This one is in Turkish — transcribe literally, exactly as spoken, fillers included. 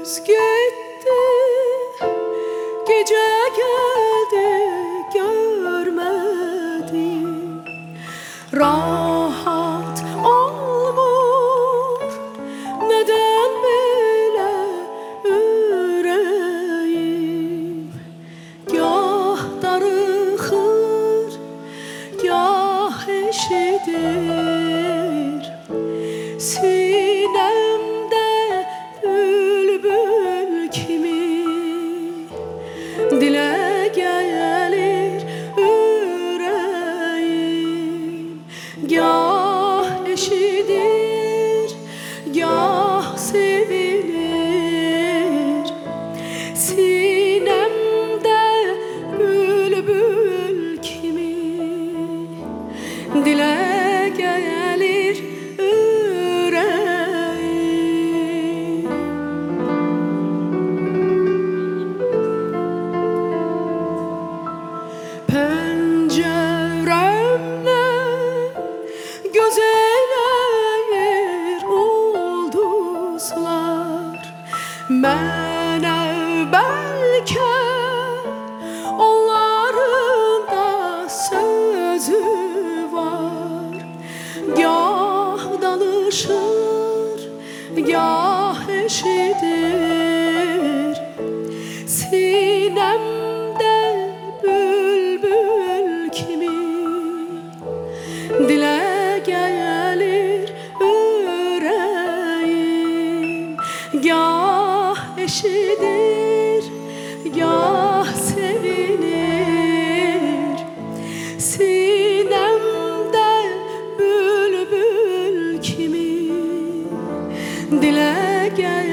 Gündüz gitti, gece geldi, görmedim. Rahat olmur, neden böyle yüreğim? Gah darıxır, gah eşidir sinemde bülbül kimi. Dile gelir yüreğim, gah eşidir, gah sevilir. Sinemde bülbül kimi. Dile gelir yüreğim. Penceremden göz eğilir ulduzlar. Mənə bəlkə onların da sözü var. Gah danışır, gah eşidir sinemde bülbül kimi. Dile gelir yüreğim, gah eşidir, gah sevinir. Sinemde bülbül kimi. Dile gelir